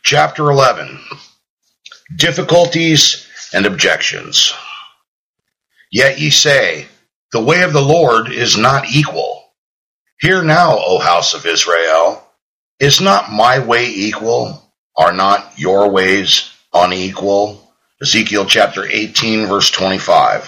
Chapter 11, Difficulties and Objections. Yet ye say, the way of the Lord is not equal. Hear now, O house of Israel, is not my way equal? Are not your ways unequal? Ezekiel chapter 18, verse 25.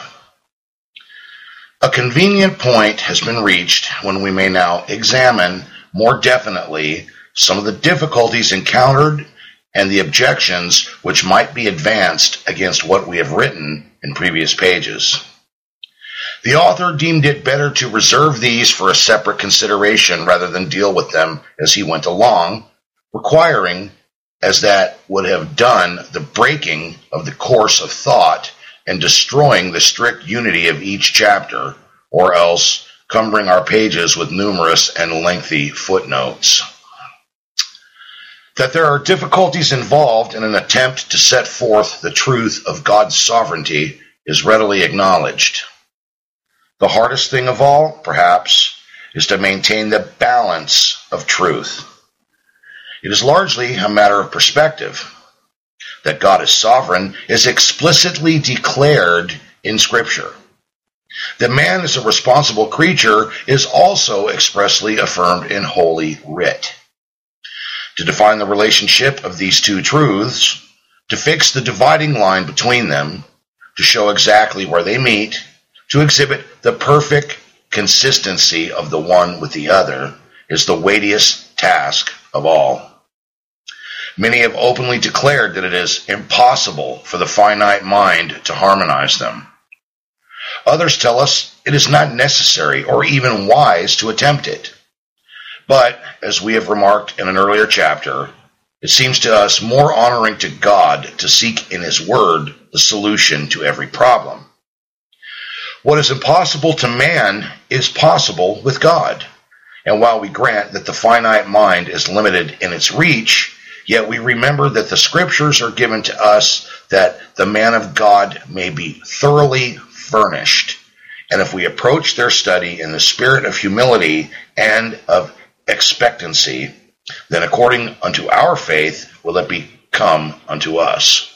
A convenient point has been reached when we may now examine more definitely some of the difficulties encountered and the objections which might be advanced against what we have written in previous pages. The author deemed it better to reserve these for a separate consideration rather than deal with them as he went along, requiring, as that would have done, the breaking of the course of thought and destroying the strict unity of each chapter, or else cumbering our pages with numerous and lengthy footnotes. That there are difficulties involved in an attempt to set forth the truth of God's sovereignty is readily acknowledged. The hardest thing of all, perhaps, is to maintain the balance of truth. It is largely a matter of perspective. That God is sovereign is explicitly declared in Scripture. That man is a responsible creature is also expressly affirmed in Holy Writ. To define the relationship of these two truths, to fix the dividing line between them, to show exactly where they meet, to exhibit the perfect consistency of the one with the other, is the weightiest task of all. Many have openly declared that it is impossible for the finite mind to harmonize them. Others tell us it is not necessary or even wise to attempt it. But, as we have remarked in an earlier chapter, it seems to us more honoring to God to seek in His Word the solution to every problem. What is impossible to man is possible with God. And while we grant that the finite mind is limited in its reach, yet we remember that the Scriptures are given to us that the man of God may be thoroughly furnished. And if we approach their study in the spirit of humility and of expectancy, then according unto our faith will it become unto us.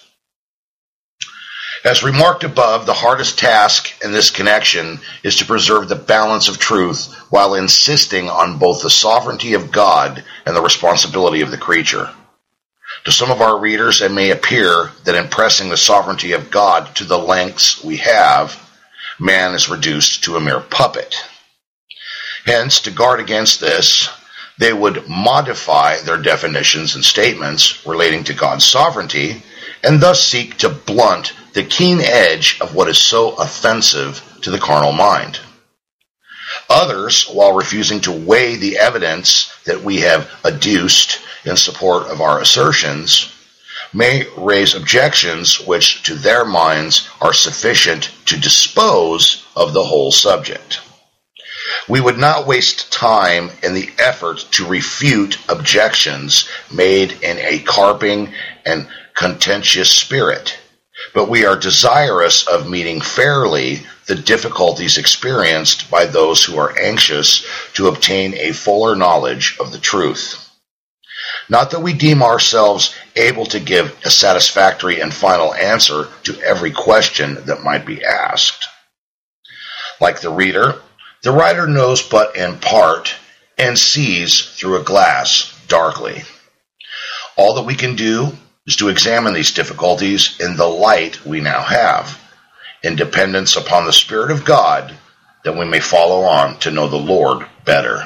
As remarked above, the hardest task in this connection is to preserve the balance of truth while insisting on both the sovereignty of God and the responsibility of the creature. To some of our readers, it may appear that in pressing the sovereignty of God to the lengths we have, man is reduced to a mere puppet. Hence, to guard against this, they would modify their definitions and statements relating to God's sovereignty, and thus seek to blunt the keen edge of what is so offensive to the carnal mind. Others, while refusing to weigh the evidence that we have adduced in support of our assertions, may raise objections which to their minds are sufficient to dispose of the whole subject. We would not waste time in the effort to refute objections made in a carping and contentious spirit, but we are desirous of meeting fairly the difficulties experienced by those who are anxious to obtain a fuller knowledge of the truth. Not that we deem ourselves able to give a satisfactory and final answer to every question that might be asked. Like the reader, the writer knows but in part and sees through a glass darkly. All that we can do is to examine these difficulties in the light we now have, in dependence upon the Spirit of God, that we may follow on to know the Lord better.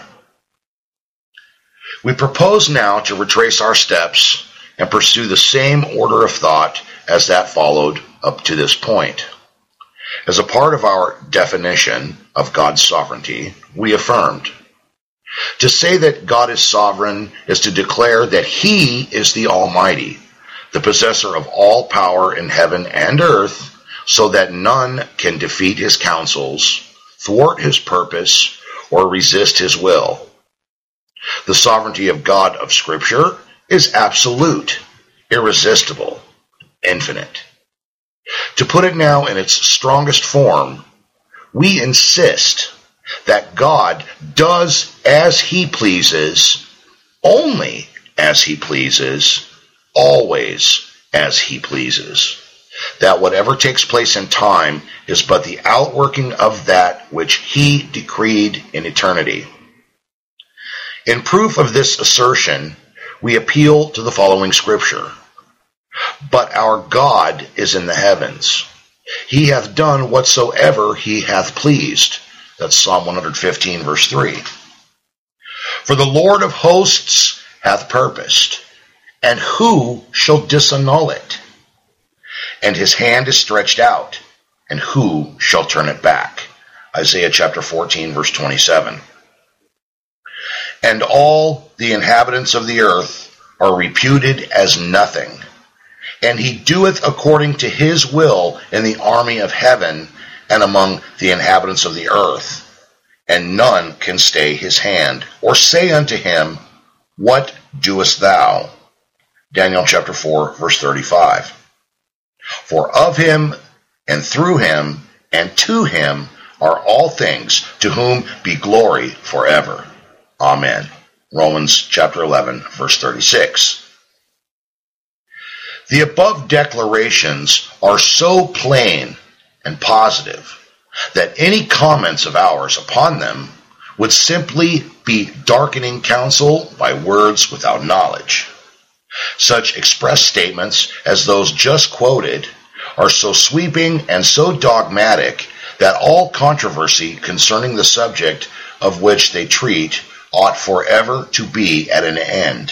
We propose now to retrace our steps and pursue the same order of thought as that followed up to this point. As a part of our definition of God's sovereignty, we affirmed, to say that God is sovereign is to declare that He is the Almighty, the possessor of all power in heaven and earth, so that none can defeat His counsels, thwart His purpose, or resist His will. The sovereignty of God of Scripture is absolute, irresistible, infinite. To put it now in its strongest form, we insist that God does as He pleases, only as He pleases, always as he pleases, that whatever takes place in time is but the outworking of that which he decreed in eternity. In proof of this assertion, we appeal to the following scripture. But our God is in the heavens. He hath done whatsoever he hath pleased. That's Psalm 115, verse 3. For the Lord of hosts hath purposed, and who shall disannul it? And his hand is stretched out, and who shall turn it back? Isaiah chapter 14, verse 27. And all the inhabitants of the earth are reputed as nothing, and he doeth according to his will in the army of heaven and among the inhabitants of the earth. And none can stay his hand, or say unto him, What doest thou? Daniel chapter 4, verse 35. For of him, and through him, and to him are all things, to whom be glory forever. Amen. Romans chapter 11, verse 36. The above declarations are so plain and positive that any comments of ours upon them would simply be darkening counsel by words without knowledge. Such express statements as those just quoted are so sweeping and so dogmatic that all controversy concerning the subject of which they treat ought forever to be at an end.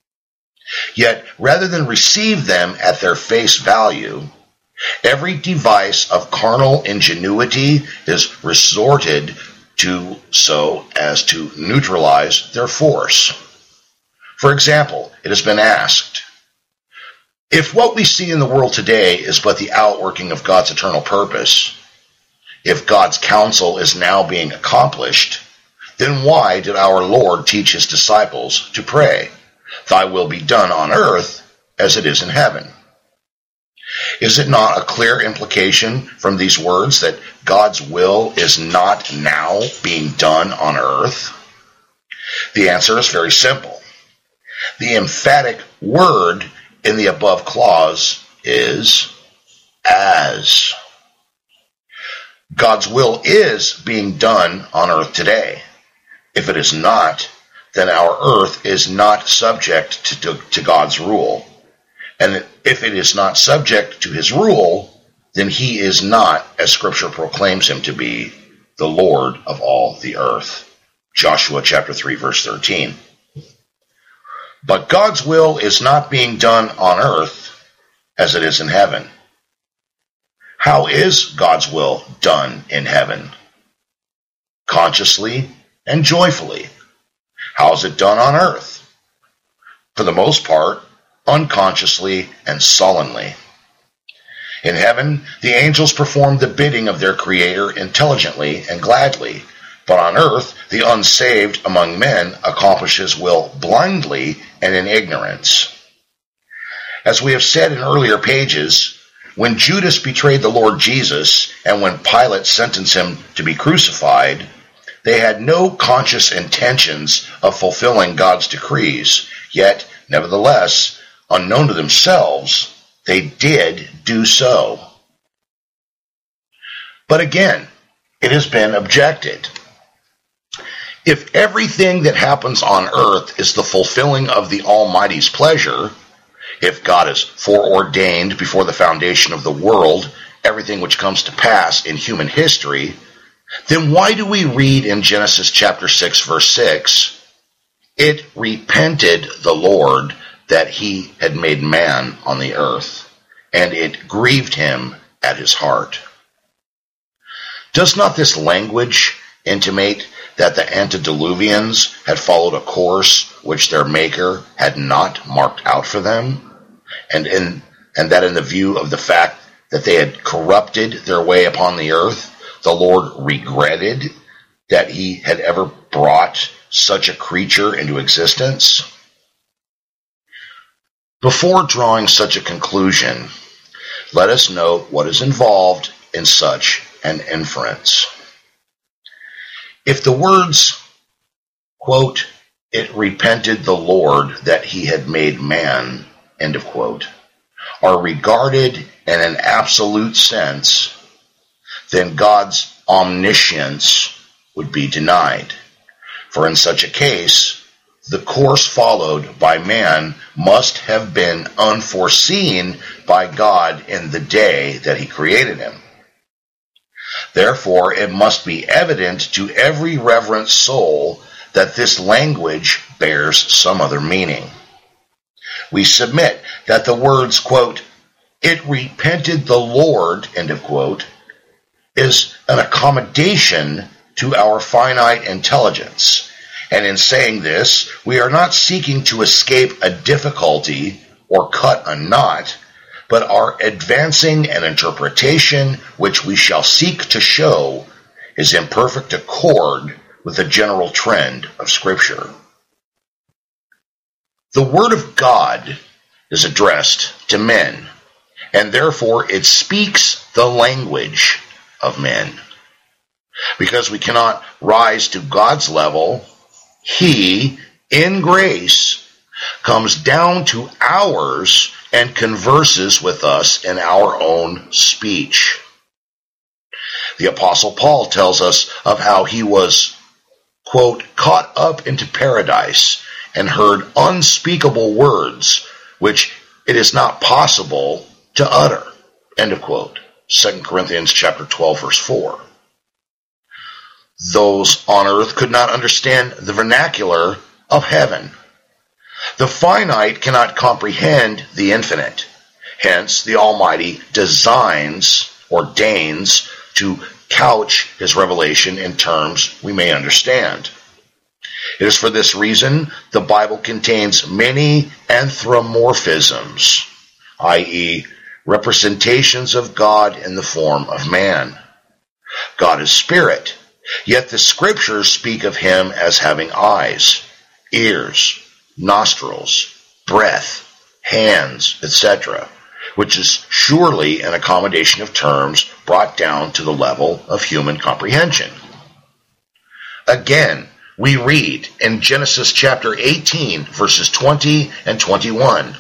Yet, rather than receive them at their face value, every device of carnal ingenuity is resorted to so as to neutralize their force. For example, it has been asked, if what we see in the world today is but the outworking of God's eternal purpose, if God's counsel is now being accomplished, then why did our Lord teach his disciples to pray, Thy will be done on earth as it is in heaven? Is it not a clear implication from these words that God's will is not now being done on earth? The answer is very simple. The emphatic word in the above clause is as. God's will is being done on earth today. If it is not, then our earth is not subject to God's rule. And if it is not subject to his rule, then he is not, as Scripture proclaims him to be, the Lord of all the earth. Joshua chapter 3, verse 13. But God's will is not being done on earth as it is in heaven. How is God's will done in heaven? Consciously and joyfully. How is it done on earth? For the most part, unconsciously and sullenly. In heaven, the angels perform the bidding of their Creator intelligently and gladly, but on earth, the unsaved among men accomplish his will blindly and in ignorance. As we have said in earlier pages, when Judas betrayed the Lord Jesus and when Pilate sentenced him to be crucified, they had no conscious intentions of fulfilling God's decrees, yet, nevertheless, unknown to themselves, they did do so. But again, it has been objected. If everything that happens on earth is the fulfilling of the Almighty's pleasure, if God has foreordained before the foundation of the world everything which comes to pass in human history, then why do we read in Genesis chapter 6, verse 6, It repented the Lord that he had made man on the earth, and it grieved him at his heart? Does not this language intimate that the antediluvians had followed a course which their Maker had not marked out for them, and that in the view of the fact that they had corrupted their way upon the earth, the Lord regretted that he had ever brought such a creature into existence? Before drawing such a conclusion, let us note what is involved in such an inference. If the words, quote, "It repented the Lord that he had made man," end of quote, are regarded in an absolute sense, then God's omniscience would be denied. For in such a case, the course followed by man must have been unforeseen by God in the day that he created him. Therefore, it must be evident to every reverent soul that this language bears some other meaning. We submit that the words, quote, "it repented the Lord," end of quote, is an accommodation to our finite intelligence. And in saying this, we are not seeking to escape a difficulty or cut a knot, but are advancing an interpretation which we shall seek to show is in perfect accord with the general trend of Scripture. The Word of God is addressed to men, and therefore it speaks the language of men. Because we cannot rise to God's level, He, in grace, comes down to ours and converses with us in our own speech. The Apostle Paul tells us of how he was, quote, "caught up into paradise and heard unspeakable words, which it is not possible to utter," end of quote. 2 Corinthians chapter 12, verse 4. Those on earth could not understand the vernacular of heaven. The finite cannot comprehend the infinite. Hence, the Almighty ordains to couch his revelation in terms we may understand. It is for this reason the Bible contains many anthropomorphisms, i.e., representations of God in the form of man. God is spirit, yet the Scriptures speak of him as having eyes, ears, nostrils, breath, hands, etc., which is surely an accommodation of terms brought down to the level of human comprehension. Again, we read in Genesis chapter 18, verses 20 and 21,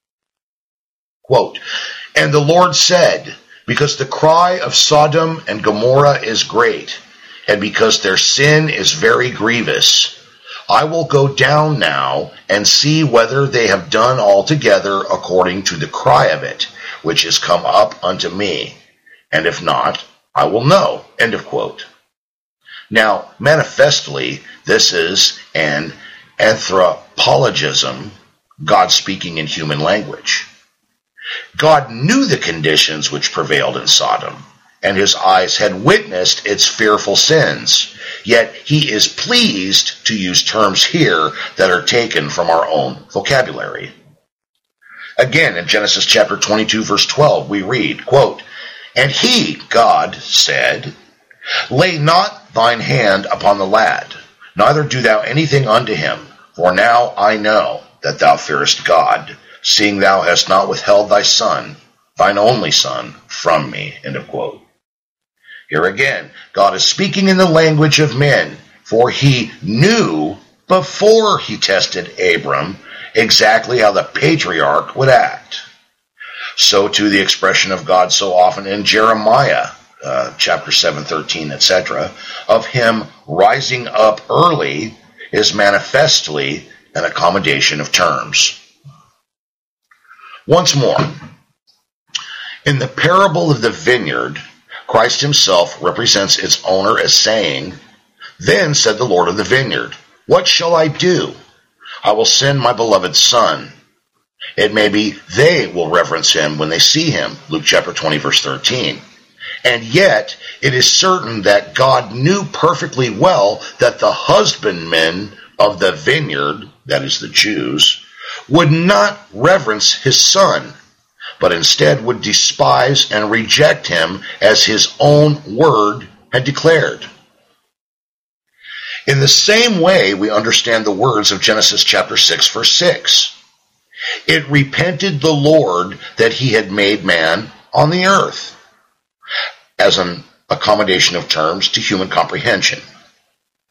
quote, "And the Lord said, because the cry of Sodom and Gomorrah is great, and because their sin is very grievous, I will go down now and see whether they have done altogether according to the cry of it, which is come up unto me. And if not, I will know." End of quote. Now, manifestly, this is an anthropologism, God speaking in human language. God knew the conditions which prevailed in Sodom, and his eyes had witnessed its fearful sins. Yet he is pleased to use terms here that are taken from our own vocabulary. Again, in Genesis chapter 22, verse 12, we read, quote, "And he, God, said, Lay not thine hand upon the lad, neither do thou anything unto him, for now I know that thou fearest God, seeing thou hast not withheld thy son, thine only son, from me." End of quote. Here again, God is speaking in the language of men, for he knew before he tested Abram exactly how the patriarch would act. So too the expression of God so often in Jeremiah, chapter 7, 13, etc., of him rising up early is manifestly an accommodation of terms. Once more, in the parable of the vineyard, Christ himself represents its owner as saying, "Then said the Lord of the vineyard, What shall I do? I will send my beloved son. It may be they will reverence him when they see him." Luke chapter 20, verse 13. And yet, it is certain that God knew perfectly well that the husbandmen of the vineyard, that is the Jews, would not reverence his son, but instead would despise and reject him as his own word had declared. In the same way, we understand the words of Genesis chapter 6, verse 6. "It repented the Lord that he had made man on the earth," as an accommodation of terms to human comprehension.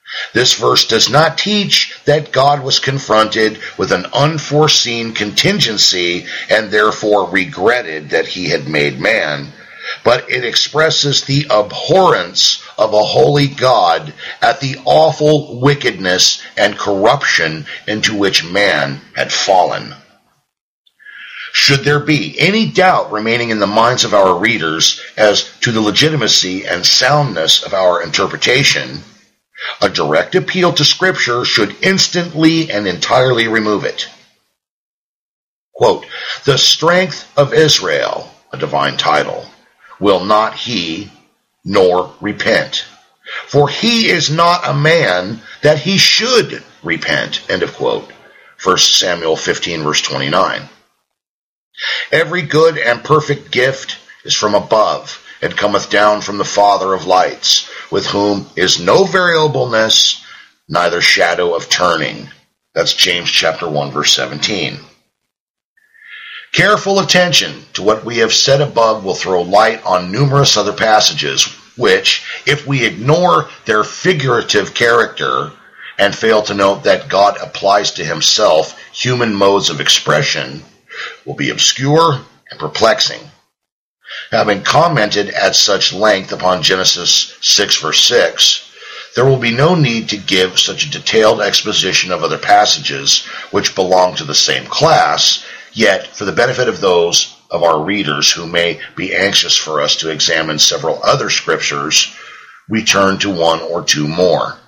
This verse does not teach that God was confronted with an unforeseen contingency and therefore regretted that he had made man, but it expresses the abhorrence of a holy God at the awful wickedness and corruption into which man had fallen. Should there be any doubt remaining in the minds of our readers as to the legitimacy and soundness of our interpretation, a direct appeal to Scripture should instantly and entirely remove it. Quote, "The strength of Israel," a divine title, "will not he nor repent. For he is not a man that he should repent." End of quote. 1 Samuel 15, verse 29. "Every good and perfect gift is from above, and cometh down from the Father of lights, with whom is no variableness, neither shadow of turning." That's James chapter 1, verse 17. Careful attention to what we have said above will throw light on numerous other passages, which, if we ignore their figurative character and fail to note that God applies to himself human modes of expression, will be obscure and perplexing. Having commented at such length upon Genesis 6, verse 6, there will be no need to give such a detailed exposition of other passages which belong to the same class, yet for the benefit of those of our readers who may be anxious for us to examine several other scriptures, we turn to one or two more.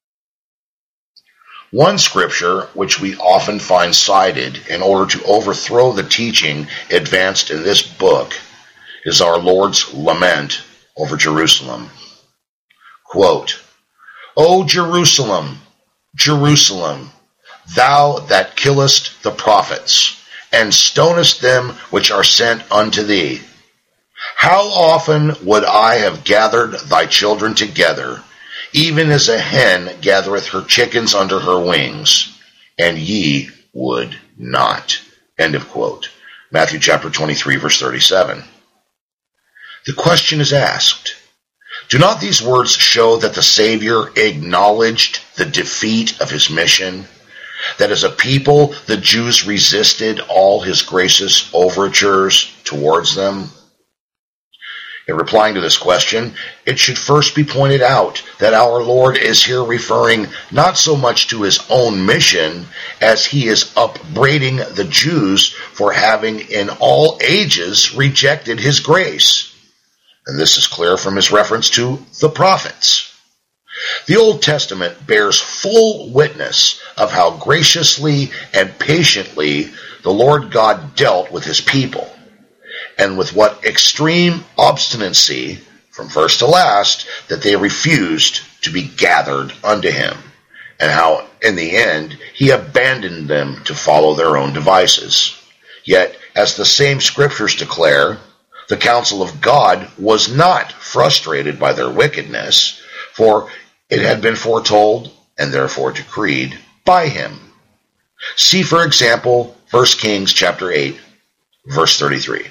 One scripture which we often find cited in order to overthrow the teaching advanced in this book is our Lord's lament over Jerusalem. Quote, "O Jerusalem, Jerusalem, thou that killest the prophets, and stonest them which are sent unto thee, how often would I have gathered thy children together, even as a hen gathereth her chickens under her wings, and ye would not." End of quote. Matthew chapter 23, verse 37. The question is asked, do not these words show that the Savior acknowledged the defeat of his mission? That as a people, the Jews resisted all his gracious overtures towards them? In replying to this question, it should first be pointed out that our Lord is here referring not so much to his own mission as he is upbraiding the Jews for having in all ages rejected his grace. And this is clear from his reference to the prophets. The Old Testament bears full witness of how graciously and patiently the Lord God dealt with his people, and with what extreme obstinacy, from first to last, that they refused to be gathered unto him, and how, in the end, he abandoned them to follow their own devices. Yet, as the same scriptures declare, the counsel of God was not frustrated by their wickedness, for it had been foretold, and therefore decreed, by him. See, for example, 1 Kings chapter 8, verse 33.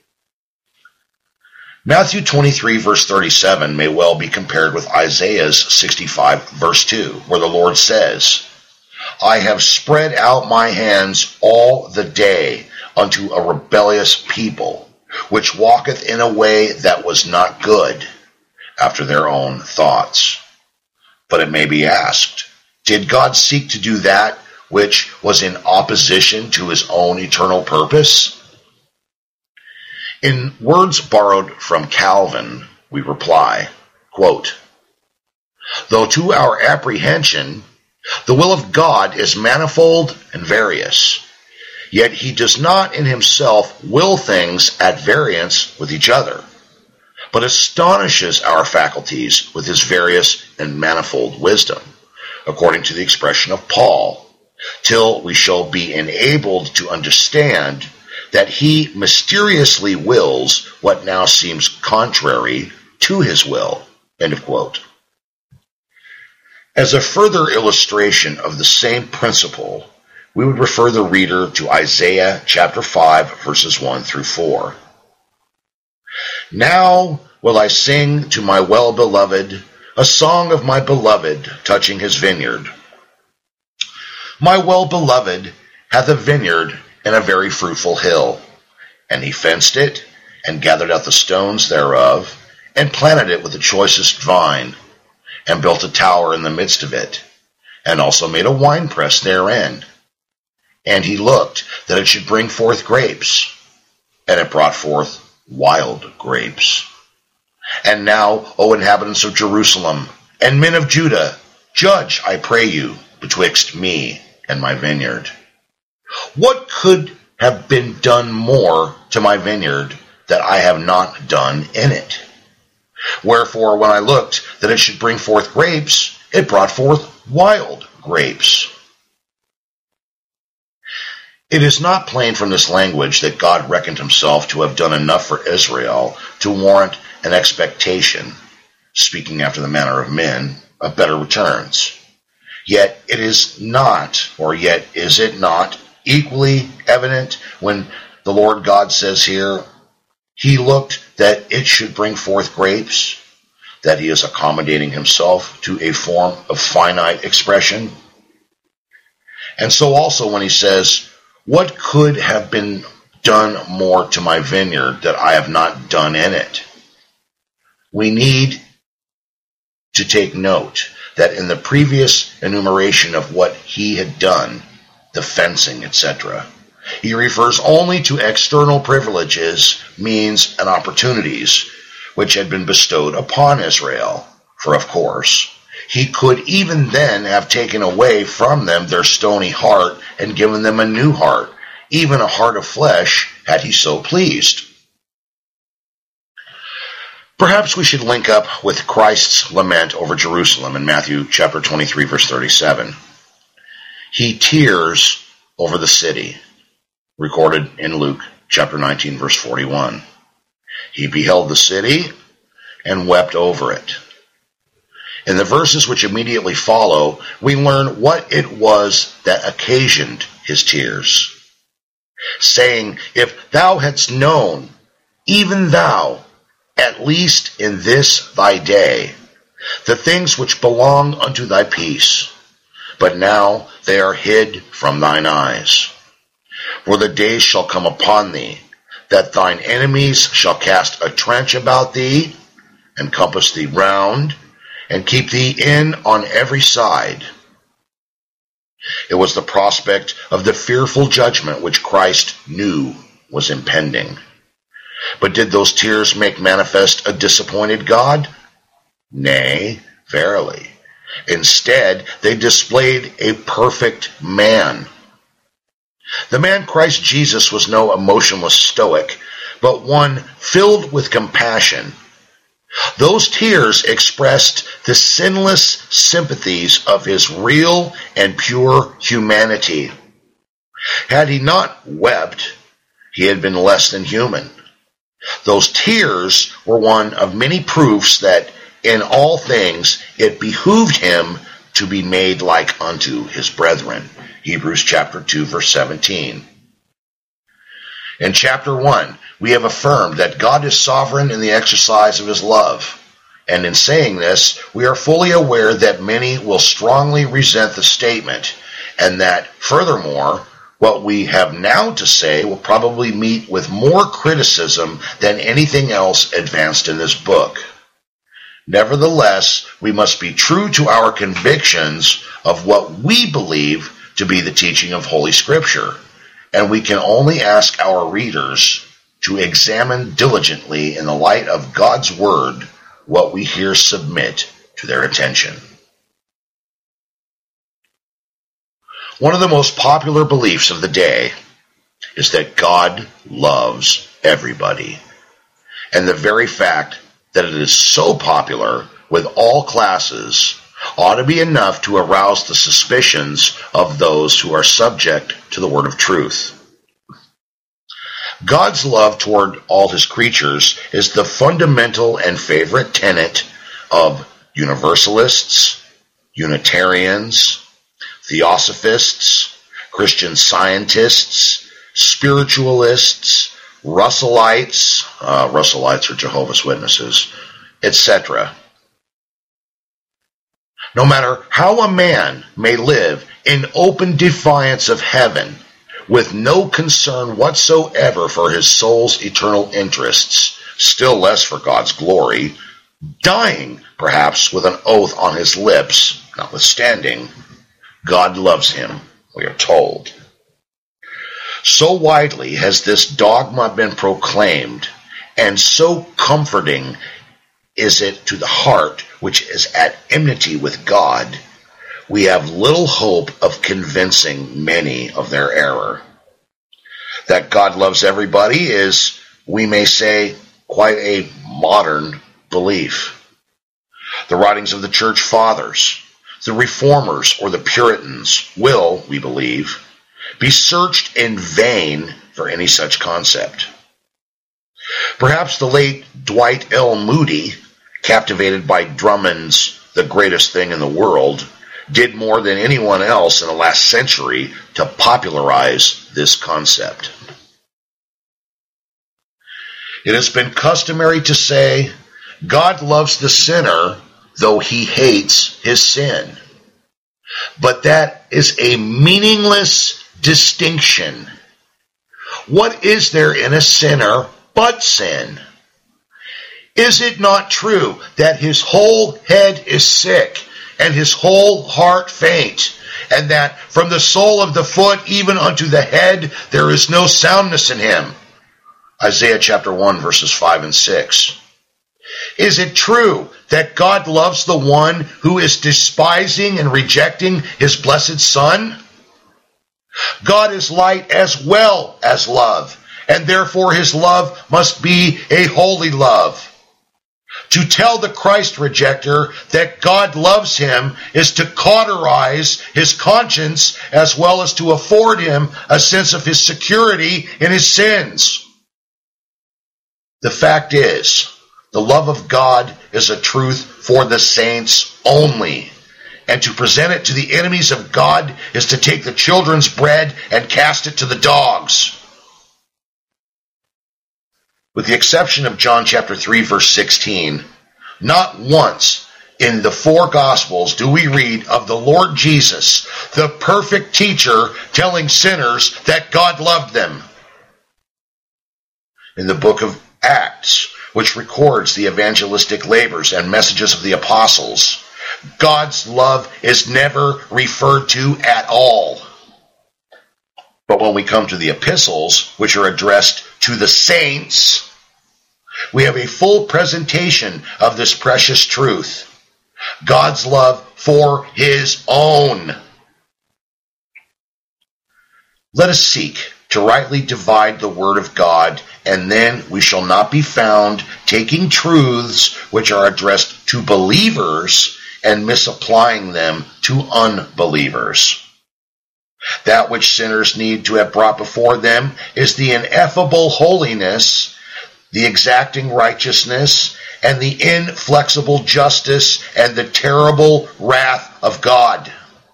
Matthew 23, verse 37 may well be compared with Isaiah's 65, verse 2, where the Lord says, "I have spread out my hands all the day unto a rebellious people, which walketh in a way that was not good, after their own thoughts." But it may be asked, did God seek to do that which was in opposition to his own eternal purpose? In words borrowed from Calvin, we reply, quote, "Though to our apprehension the will of God is manifold and various, yet he does not in himself will things at variance with each other, but astonishes our faculties with his various and manifold wisdom, according to the expression of Paul, till we shall be enabled to understand that he mysteriously wills what now seems contrary to his will." End of quote. As a further illustration of the same principle, we would refer the reader to Isaiah chapter 5, verses 1 through 4. "Now will I sing to my well-beloved a song of my beloved touching his vineyard. My well-beloved hath a vineyard in a very fruitful hill, and he fenced it, and gathered out the stones thereof, and planted it with the choicest vine, and built a tower in the midst of it, and also made a winepress therein. And he looked that it should bring forth grapes, and it brought forth wild grapes. And now, O inhabitants of Jerusalem, and men of Judah, judge, I pray you, betwixt me and my vineyard. What could have been done more to my vineyard that I have not done in it? Wherefore, when I looked that it should bring forth grapes, it brought forth wild grapes. It is not plain from this language that God reckoned himself to have done enough for Israel to warrant an expectation, speaking after the manner of men, of better returns. Yet it is not, or yet is it not, equally evident when the Lord God says here, he looked that it should bring forth grapes, that he is accommodating himself to a form of finite expression. And so also when he says, what could have been done more to my vineyard that I have not done in it? We need to take note that in the previous enumeration of what he had done, the fencing, etc., he refers only to external privileges, means, and opportunities which had been bestowed upon Israel. For of course, he could even then have taken away from them their stony heart and given them a new heart, even a heart of flesh, had he so pleased. Perhaps we should link up with Christ's lament over Jerusalem in Matthew chapter 23, verse 37. He tears over the city, recorded in Luke chapter 19, verse 41. He beheld the city and wept over it. In the verses which immediately follow, we learn what it was that occasioned his tears, saying, if thou hadst known, even thou, at least in this thy day, the things which belong unto thy peace, but now they are hid from thine eyes. For the days shall come upon thee, that thine enemies shall cast a trench about thee, and compass thee round, and keep thee in on every side. It was the prospect of the fearful judgment which Christ knew was impending. But did those tears make manifest a disappointed God? Nay, verily. Instead, they displayed a perfect man. The man Christ Jesus was no emotionless stoic, but one filled with compassion. Those tears expressed the sinless sympathies of his real and pure humanity. Had he not wept, he had been less than human. Those tears were one of many proofs that in all things it behooved him to be made like unto his brethren. Hebrews chapter 2, verse 17. In chapter 1, we have affirmed that God is sovereign in the exercise of his love. And in saying this, we are fully aware that many will strongly resent the statement, and that, furthermore, what we have now to say will probably meet with more criticism than anything else advanced in this book. Nevertheless, we must be true to our convictions of what we believe to be the teaching of Holy Scripture, and we can only ask our readers to examine diligently in the light of God's Word what we here submit to their attention. One of the most popular beliefs of the day is that God loves everybody, and the very fact that it is so popular with all classes ought to be enough to arouse the suspicions of those who are subject to the word of truth. God's love toward all his creatures is the fundamental and favorite tenet of Universalists, Unitarians, Theosophists, Christian Scientists, Spiritualists, Russellites, Russellites are Jehovah's Witnesses, etc. No matter how a man may live in open defiance of heaven, with no concern whatsoever for his soul's eternal interests, still less for God's glory, dying perhaps with an oath on his lips, notwithstanding, God loves him, we are told. So widely has this dogma been proclaimed, and so comforting is it to the heart which is at enmity with God, we have little hope of convincing many of their error. That God loves everybody is, we may say, quite a modern belief. The writings of the church fathers, the reformers or the Puritans will, we believe, be searched in vain for any such concept. Perhaps the late Dwight L. Moody, captivated by Drummond's The Greatest Thing in the World, did more than anyone else in the last century to popularize this concept. It has been customary to say, God loves the sinner, though he hates his sin. But that is a meaningless distinction. What is there in a sinner but sin? Is it not true that his whole head is sick and his whole heart faint, and that from the sole of the foot even unto the head there is no soundness in him? Isaiah chapter 1 verses 5 and 6. Is it true that God loves the one who is despising and rejecting his blessed Son? God is light as well as love, and therefore his love must be a holy love. To tell the Christ rejecter that God loves him is to cauterize his conscience as well as to afford him a sense of his security in his sins. The fact is, the love of God is a truth for the saints only. And to present it to the enemies of God is to take the children's bread and cast it to the dogs. With the exception of John chapter 3 verse 16, not once in the four Gospels do we read of the Lord Jesus, the perfect teacher, telling sinners that God loved them. In the book of Acts, which records the evangelistic labors and messages of the apostles, God's love is never referred to at all. But when we come to the epistles, which are addressed to the saints, we have a full presentation of this precious truth. God's love for his own. Let us seek to rightly divide the word of God, and then we shall not be found taking truths which are addressed to believers and misapplying them to unbelievers. That which sinners need to have brought before them is the ineffable holiness, the exacting righteousness, and the inflexible justice and the terrible wrath of God.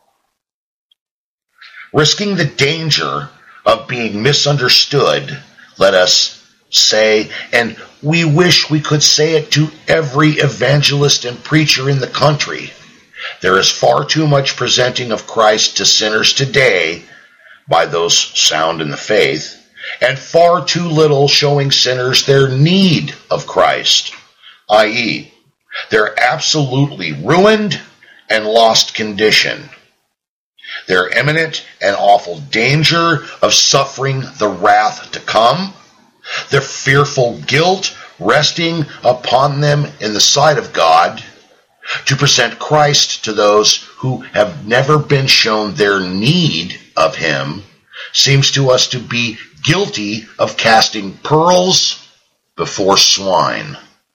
Risking the danger of being misunderstood, let us say, and we wish we could say it to every evangelist and preacher in the country, there is far too much presenting of Christ to sinners today by those sound in the faith, and far too little showing sinners their need of Christ, i.e., their absolutely ruined and lost condition, their imminent and awful danger of suffering the wrath to come, their fearful guilt resting upon them in the sight of God. To present Christ to those who have never been shown their need of him seems to us to be guilty of casting pearls before swine.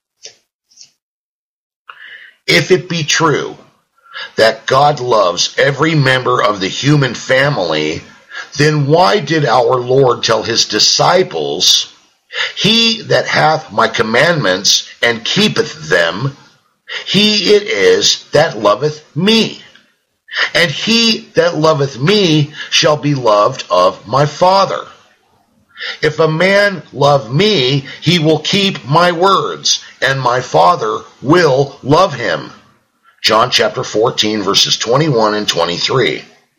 If it be true that God loves every member of the human family, then why did our Lord tell his disciples, "He that hath my commandments and keepeth them, he it is that loveth me. And he that loveth me shall be loved of my Father. If a man love me, he will keep my words, and my Father will love him." John chapter 14, verses 21 and 23.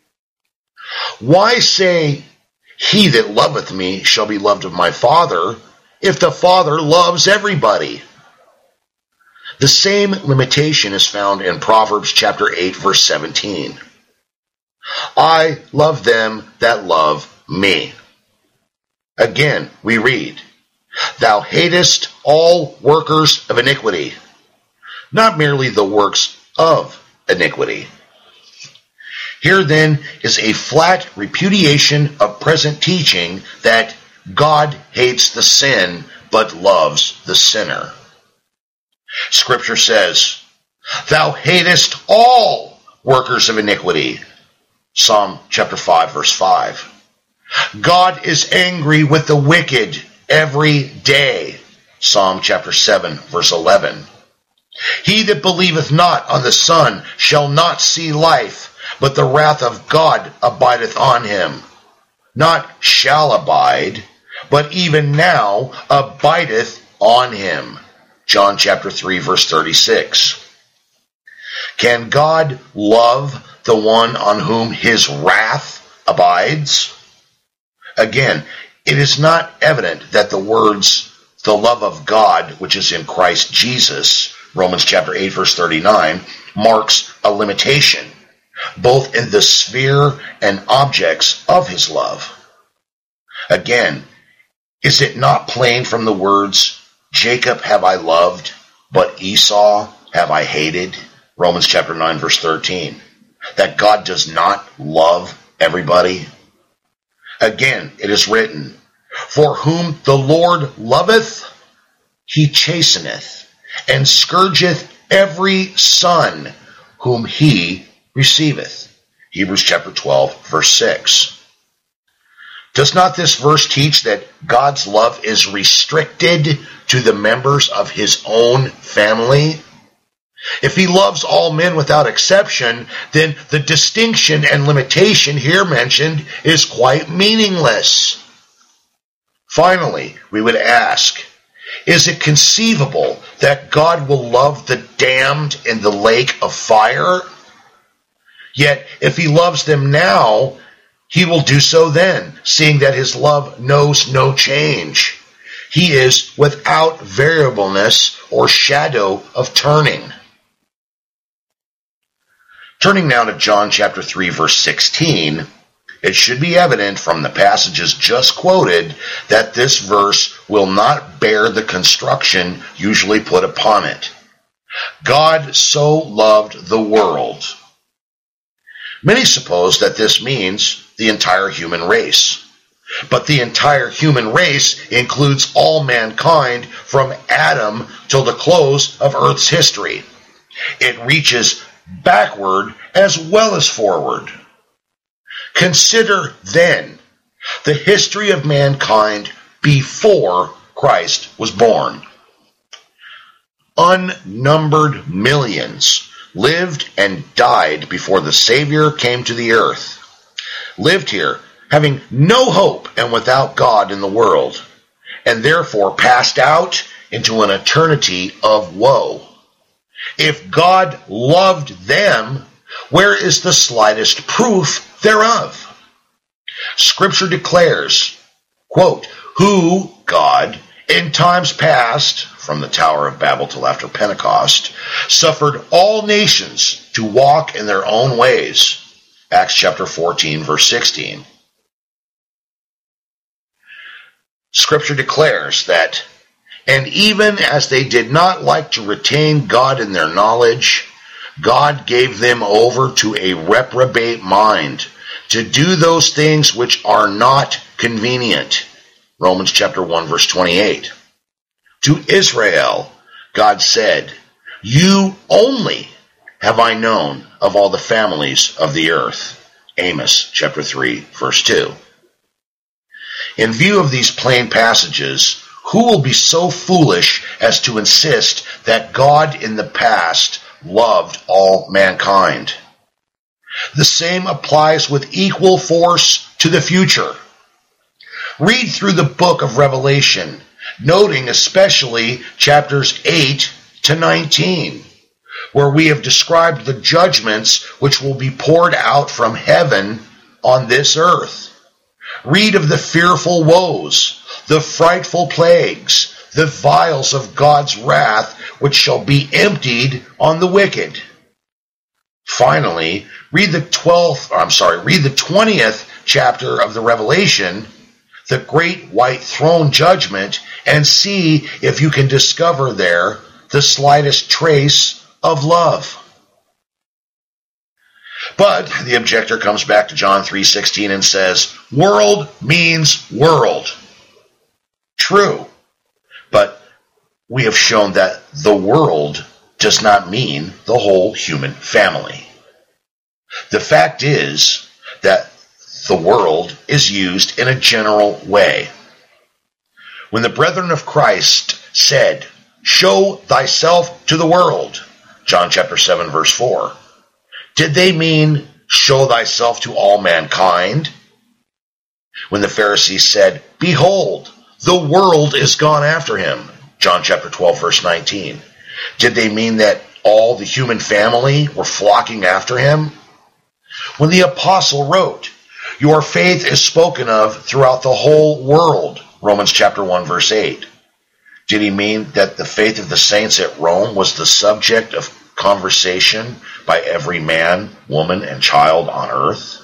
Why say, he that loveth me shall be loved of my Father, if the Father loves everybody? The same limitation is found in Proverbs chapter 8, verse 17. I love them that love me. Again, we read, thou hatest all workers of iniquity, not merely the works of iniquity. Here then is a flat repudiation of present teaching that God hates the sin but loves the sinner. Scripture says, thou hatest all workers of iniquity. Psalm chapter 5, verse 5. God is angry with the wicked every day. Psalm chapter 7, verse 11. He that believeth not on the Son shall not see life, but the wrath of God abideth on him. Not shall abide, but even now abideth on him. John chapter 3, verse 36. Can God love the one on whom his wrath abides? Again, it is not evident that the words, the love of God, which is in Christ Jesus, Romans chapter 8, verse 39, marks a limitation, both in the sphere and objects of his love. Again, is it not plain from the words, Jacob have I loved, but Esau have I hated, Romans chapter 9, verse 13, that God does not love everybody? Again, it is written, for whom the Lord loveth, he chasteneth, and scourgeth every son whom he receiveth. Hebrews chapter 12, verse 6. Does not this verse teach that God's love is restricted to the members of his own family? If he loves all men without exception, then the distinction and limitation here mentioned is quite meaningless. Finally, we would ask, is it conceivable that God will love the damned in the lake of fire? Yet, if he loves them now, he will do so then, seeing that his love knows no change. He is without variableness or shadow of turning. Turning now to John chapter 3, verse 16, it should be evident from the passages just quoted that this verse will not bear the construction usually put upon it. God so loved the world. Many suppose that this means the entire human race. But the entire human race includes all mankind from Adam till the close of Earth's history. It reaches backward as well as forward. Consider then the history of mankind before Christ was born. Unnumbered millions lived and died before the Savior came to the earth. Lived here having no hope and without God in the world, and therefore passed out into an eternity of woe. If God loved them, where is the slightest proof thereof? Scripture declares, quote, who, God, in times past, from the Tower of Babel till after Pentecost, suffered all nations to walk in their own ways. Acts chapter 14, verse 16. Scripture declares that, and even as they did not like to retain God in their knowledge, God gave them over to a reprobate mind, to do those things which are not convenient. Romans chapter 1, verse 28. To Israel, God said, you only have I known of all the families of the earth. Amos chapter 3, verse 2. In view of these plain passages, who will be so foolish as to insist that God in the past loved all mankind? The same applies with equal force to the future. Read through the book of Revelation, noting especially chapters 8 to 19, where we have described the judgments which will be poured out from heaven on this earth. Read of the fearful woes, the frightful plagues, the vials of God's wrath which shall be emptied on the wicked. Finally, read the 20th chapter of the Revelation, the great white throne judgment, and see if you can discover there the slightest trace of love. But the objector comes back to John 3:16 and says, world means world. True, but we have shown that the world does not mean the whole human family. The fact is that the world is used in a general way. When the brethren of Christ said, show thyself to the world, John chapter 7 verse 4, did they mean show thyself to all mankind? When the Pharisees said, behold, the world is gone after him, John chapter 12 verse 19, did they mean that all the human family were flocking after him? When the apostle wrote, your faith is spoken of throughout the whole world, Romans chapter 1 verse 8, did he mean that the faith of the saints at Rome was the subject of conversation by every man, woman, and child on earth?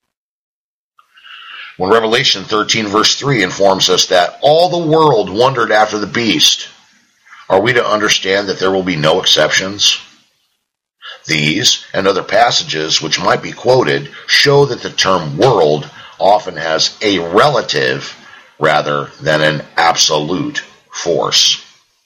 When Revelation 13 verse 3 informs us that all the world wondered after the beast, are we to understand that there will be no exceptions? These and other passages which might be quoted show that the term world often has a relative rather than an absolute force.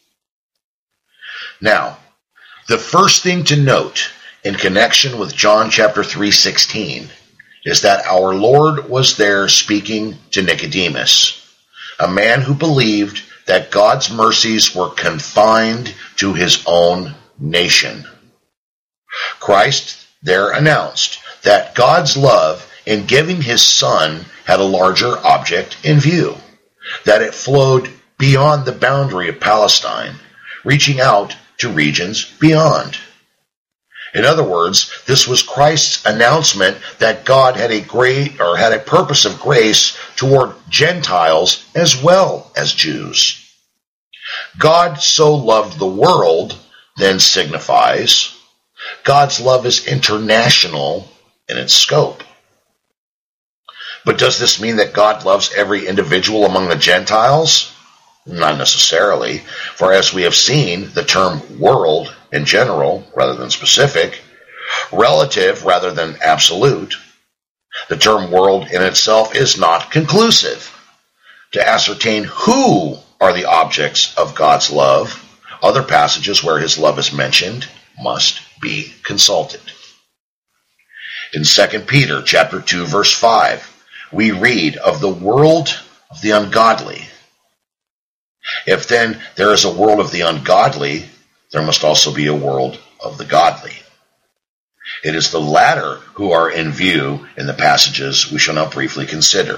Now, the first thing to note in connection with John chapter 3:16 is that our Lord was there speaking to Nicodemus, a man who believed that God's mercies were confined to his own nation. Christ there announced that God's love in giving his Son had a larger object in view, that it flowed beyond the boundary of Palestine, reaching out to regions beyond. In other words, this was Christ's announcement that God had a purpose of grace toward Gentiles as well as Jews. God so loved the world then signifies God's love is international in its scope. But does this mean that God loves every individual among the Gentiles? Not necessarily, for as we have seen, the term world in general rather than specific, relative rather than absolute. The term world in itself is not conclusive. To ascertain who are the objects of God's love, other passages where his love is mentioned must be consulted. In 2 Peter chapter 2 verse 5, we read of the world of the ungodly. If then there is a world of the ungodly, there must also be a world of the godly. It is the latter who are in view in the passages we shall now briefly consider.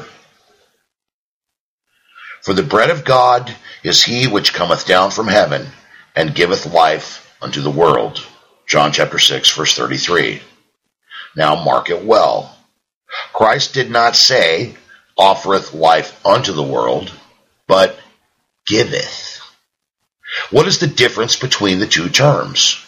For the bread of God is he which cometh down from heaven, and giveth life unto the world. John chapter 6 verse 33. Now mark it well. Christ did not say, offereth life unto the world, but giveth. What is the difference between the two terms?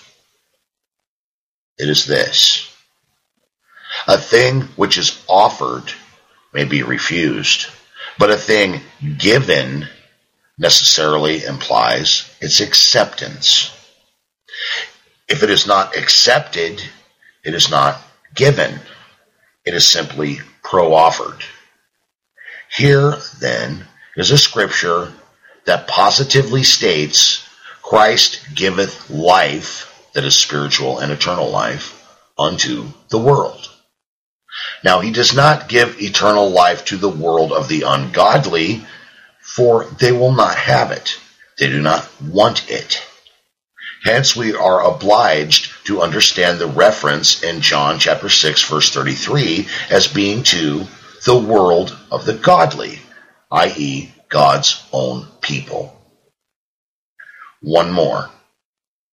It is this. A thing which is offered may be refused, but a thing given necessarily implies its acceptance. If it is not accepted, it is not given. It is simply pro-offered. Here, then, is a scripture that positively states Christ giveth life, that is spiritual and eternal life, unto the world. Now, he does not give eternal life to the world of the ungodly, for they will not have it. They do not want it. Hence, we are obliged to understand the reference in John chapter 6, verse 33 as being to the world of the godly, i.e., God's own people. One more.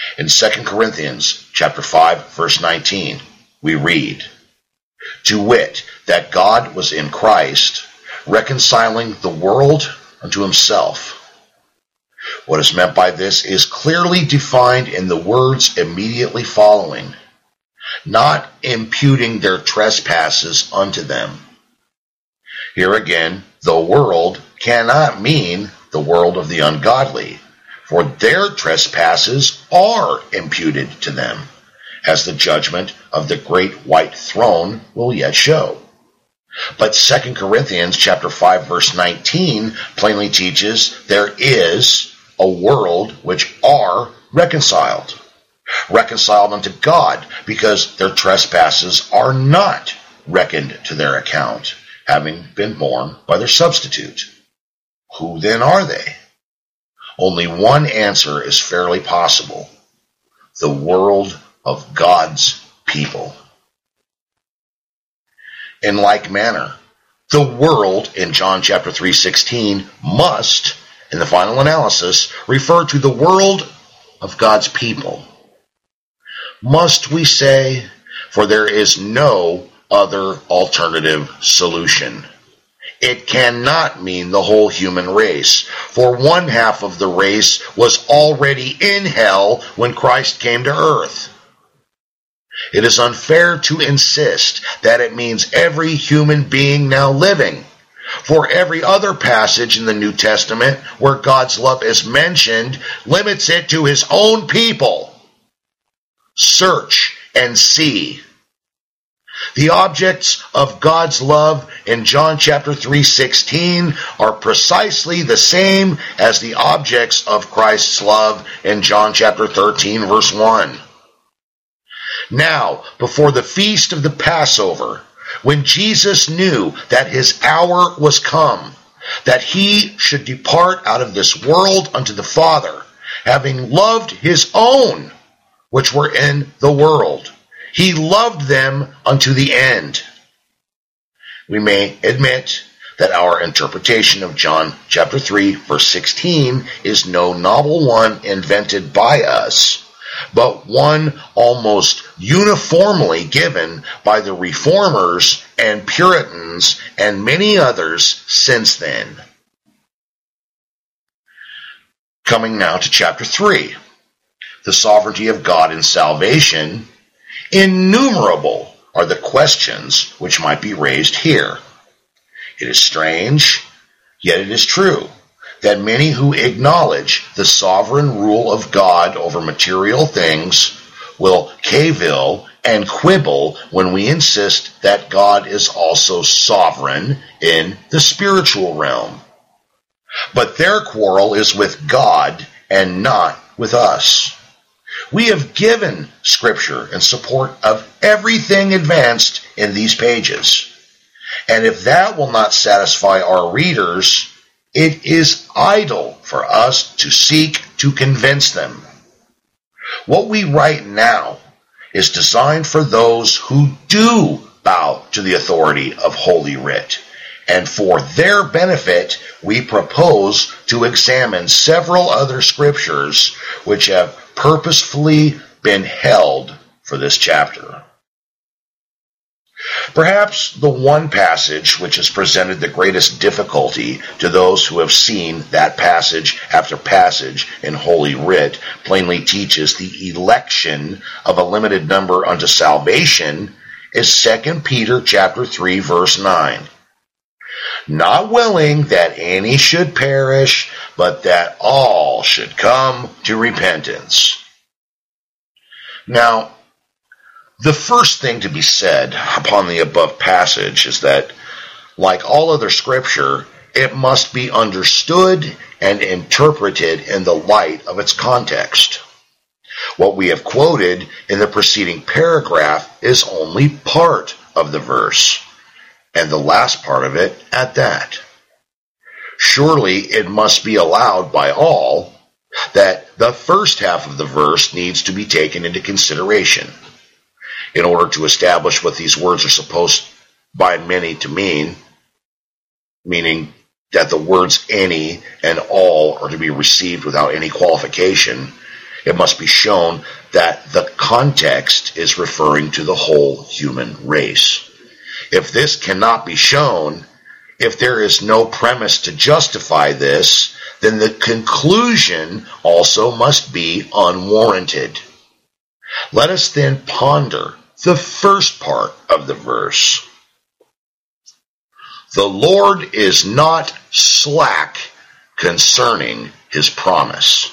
In 2 Corinthians chapter 5, verse 19, we read, "To wit, that God was in Christ, reconciling the world unto himself." What is meant by this is clearly defined in the words immediately following, "not imputing their trespasses unto them." Here again, the world cannot mean the world of the ungodly, for their trespasses are imputed to them, as the judgment of the great white throne will yet show. But 2 Corinthians chapter 5 verse 19 plainly teaches there is a world which are reconciled unto God, because their trespasses are not reckoned to their account, having been borne by their substitute. Who then are they? Only one answer is fairly possible: the world of God's people. In like manner, the world in John chapter 3:16 must, in the final analysis, refer to the world of God's people. Must we say, for there is no other alternative solution. It cannot mean the whole human race, for one half of the race was already in hell when Christ came to earth. It is unfair to insist that it means every human being now living, for every other passage in the New Testament where God's love is mentioned limits it to his own people. Search and see. The objects of God's love in John chapter 3:16 are precisely the same as the objects of Christ's love in John chapter 13 verse 1. Now, before the feast of the Passover, when Jesus knew that his hour was come, that he should depart out of this world unto the Father, having loved his own which were in the world, he loved them unto the end. We may admit that our interpretation of John chapter 3 verse 16 is no novel one invented by us, but one almost uniformly given by the Reformers and Puritans and many others since then. Coming now to chapter 3, the sovereignty of God in salvation, innumerable are the questions which might be raised here. It is strange, yet it is true, that many who acknowledge the sovereign rule of God over material things will cavil and quibble when we insist that God is also sovereign in the spiritual realm. But their quarrel is with God and not with us. We have given Scripture in support of everything advanced in these pages. And if that will not satisfy our readers, it is idle for us to seek to convince them. What we write now is designed for those who do bow to the authority of Holy Writ, and for their benefit we propose to examine several other scriptures which have purposefully been held for this chapter. Perhaps the one passage which has presented the greatest difficulty to those who have seen that passage after passage in Holy Writ plainly teaches the election of a limited number unto salvation is 2 Peter chapter 3 verse 9. Not willing that any should perish, but that all should come to repentance. Now, the first thing to be said upon the above passage is that, like all other scripture, it must be understood and interpreted in the light of its context. What we have quoted in the preceding paragraph is only part of the verse, and the last part of it at that. Surely it must be allowed by all that the first half of the verse needs to be taken into consideration in order to establish what these words are supposed by many to mean, meaning that the words any and all are to be received without any qualification. It must be shown that the context is referring to the whole human race. If this cannot be shown, if there is no premise to justify this, then the conclusion also must be unwarranted. Let us then ponder the first part of the verse. The Lord is not slack concerning his promise.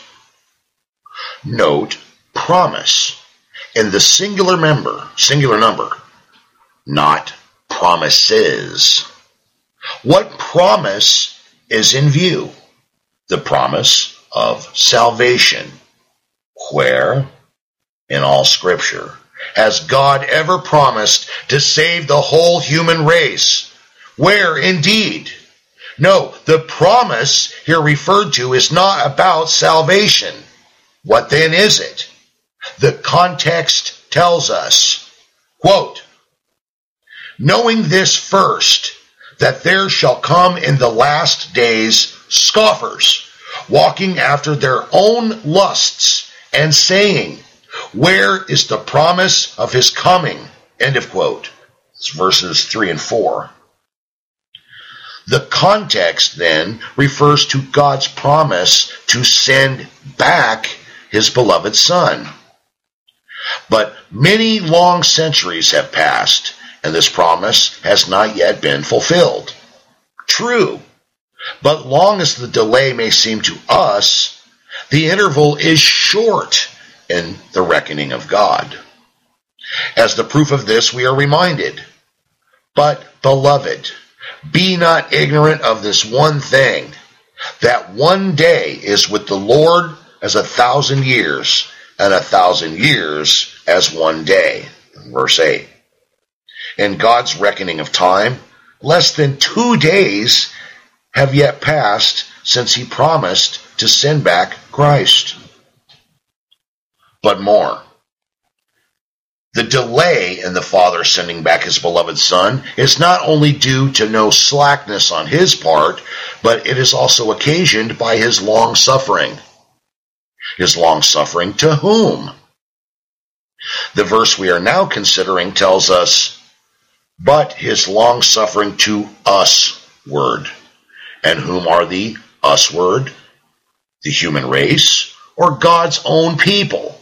Note promise in the singular number, not promises. What promise is in view? The promise of salvation. Where? In all Scripture. Has God ever promised to save the whole human race? Where indeed? No, the promise here referred to is not about salvation. What then is it? The context tells us, quote, knowing this first, that there shall come in the last days scoffers, walking after their own lusts, and saying, where is the promise of his coming? End of quote. It's verses 3 and 4. The context then refers to God's promise to send back his beloved Son. But many long centuries have passed, and this promise has not yet been fulfilled. True, but long as the delay may seem to us, the interval is short in the reckoning of God. As the proof of this, we are reminded, but, beloved, be not ignorant of this one thing, that one day is with the Lord as 1,000 years, and 1,000 years as one day. Verse 8. In God's reckoning of time, less than 2 days have yet passed since he promised to send back Christ. But more. The delay in the Father sending back his beloved Son is not only due to no slackness on his part, but it is also occasioned by his long suffering. His long suffering to whom? The verse we are now considering tells us, but his long suffering to usward. And whom are the usward? The human race or God's own people?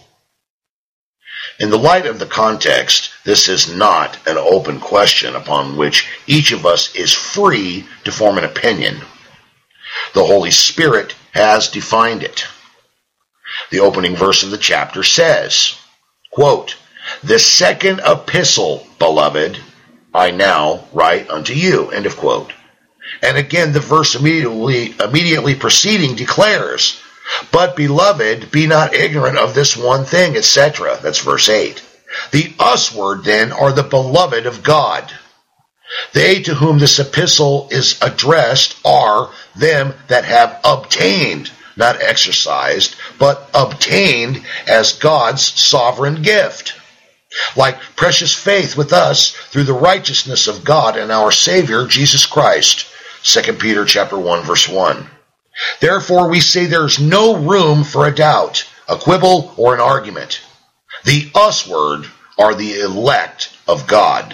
In the light of the context, this is not an open question upon which each of us is free to form an opinion. The Holy Spirit has defined it. The opening verse of the chapter says, quote, the second epistle, beloved, I now write unto you, end of quote. And again, the verse immediately preceding declares, but beloved, be not ignorant of this one thing, etc. That's verse 8. The usward then are the beloved of God. They to whom this epistle is addressed are them that have obtained, not exercised, but obtained as God's sovereign gift. Like precious faith with us through the righteousness of God and our Savior, Jesus Christ. 2 Peter chapter 1, verse 1. Therefore we say there is no room for a doubt, a quibble, or an argument. The usward are the elect of God.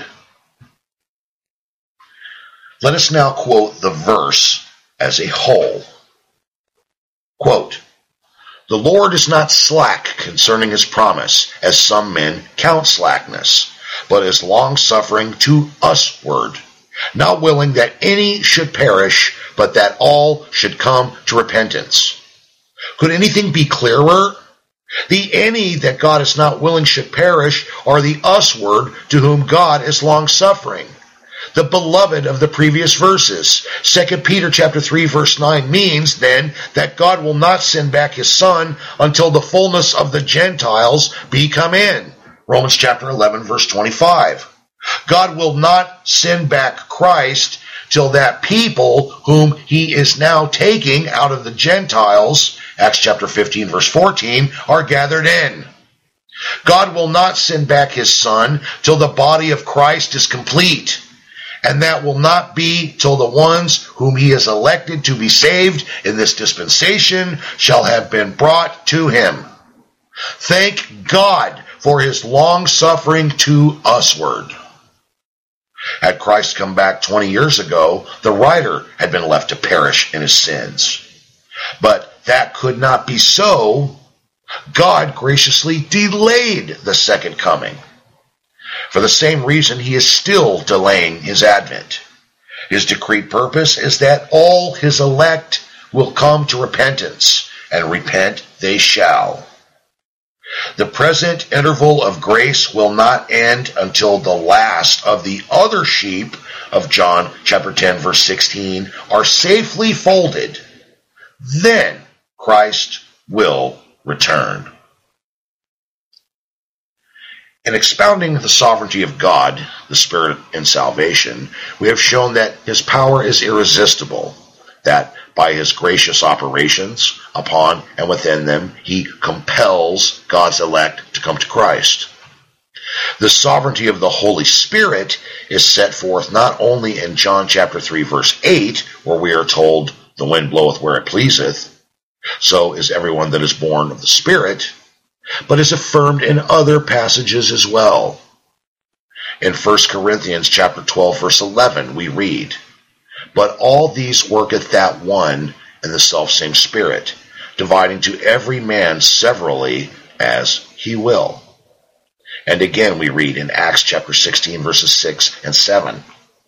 Let us now quote the verse as a whole. Quote, the Lord is not slack concerning his promise, as some men count slackness, but is long-suffering to usward, not willing that any should perish, but that all should come to repentance. Could anything be clearer? The any that God is not willing should perish are the usward to whom God is long-suffering. The beloved of the previous verses. 2 Peter chapter 3 verse 9 means then that God will not send back his Son until the fullness of the Gentiles be come in. Romans chapter 11 verse 25. God will not send back Christ till that people whom he is now taking out of the Gentiles, Acts chapter 15 verse 14, are gathered in. God will not send back his Son till the body of Christ is complete. And that will not be till the ones whom he has elected to be saved in this dispensation shall have been brought to him. Thank God for his long-suffering to usward. Had Christ come back 20 years ago, the writer had been left to perish in his sins. But that could not be so. God graciously delayed the second coming. For the same reason, he is still delaying his advent. His decreed purpose is that all his elect will come to repentance, and repent they shall. The present interval of grace will not end until the last of the other sheep of John chapter 10 verse 16 are safely folded. Then Christ will return. In expounding the sovereignty of God, the Spirit in salvation, we have shown that his power is irresistible, that by his gracious operations upon and within them, he compels God's elect to come to Christ. The sovereignty of the Holy Spirit is set forth not only in John chapter 3 verse 8, where we are told, the wind bloweth where it pleaseth, so is everyone that is born of the Spirit, but is affirmed in other passages as well. In 1 Corinthians chapter 12 verse 11 we read, but all these worketh that one and the selfsame Spirit, dividing to every man severally as he will. And again we read in Acts chapter 16 verses 6 and 7.